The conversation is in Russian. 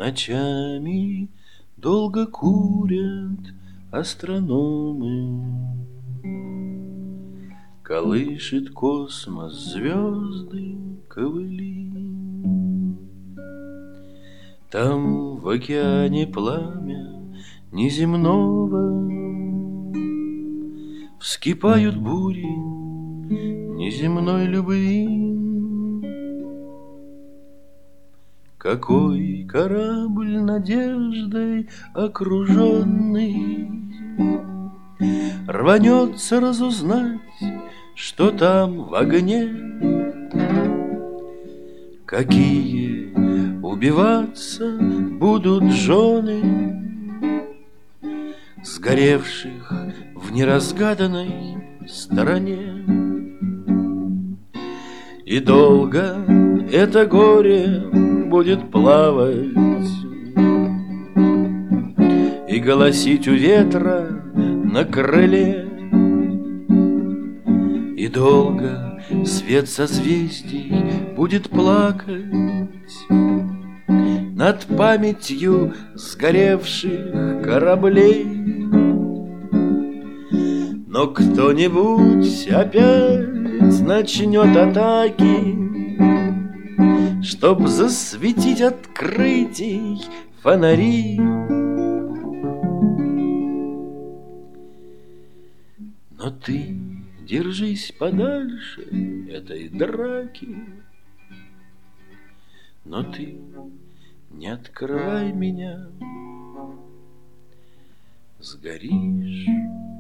Ночами долго курят астрономы, колышет космос звезды ковыли. Там в океане пламя неземного, вскипают бури неземной любви. Какой корабль надеждой окруженный рванется разузнать, что там в огне. Какие убиваться будут жены сгоревших в неразгаданной стороне. И долго это горе будет плавать и голосить у ветра на крыле. И долго свет созвездий будет плакать над памятью сгоревших кораблей. Но кто-нибудь опять начнет атаки, чтоб засветить открытий фонари. Но ты держись подальше этой драки, но ты не открывай меня, сгоришь